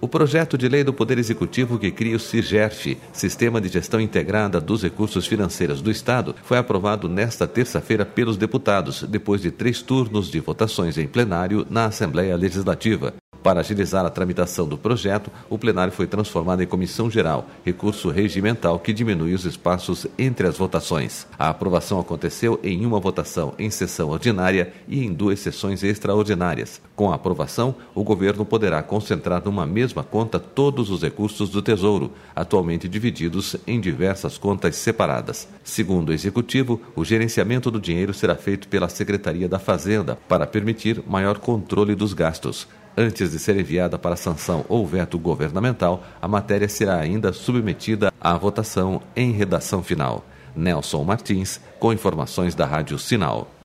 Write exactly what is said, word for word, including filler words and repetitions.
O projeto de lei do Poder Executivo que cria o SIGERF, Sistema de Gestão Integrada dos Recursos Financeiros do Estado, foi aprovado nesta terça-feira pelos deputados, depois de três turnos de votações em plenário na Assembleia Legislativa. Para agilizar a tramitação do projeto, o plenário foi transformado em comissão geral, recurso regimental que diminui os espaços entre as votações. A aprovação aconteceu em uma votação em sessão ordinária e em duas sessões extraordinárias. Com a aprovação, o governo poderá concentrar numa mesma conta todos os recursos do Tesouro, atualmente divididos em diversas contas separadas. Segundo o Executivo, o gerenciamento do dinheiro será feito pela Secretaria da Fazenda para permitir maior controle dos gastos. Antes de ser enviada para sanção ou veto governamental, a matéria será ainda submetida à votação em redação final. Nelson Martins, com informações da Rádio Sinal.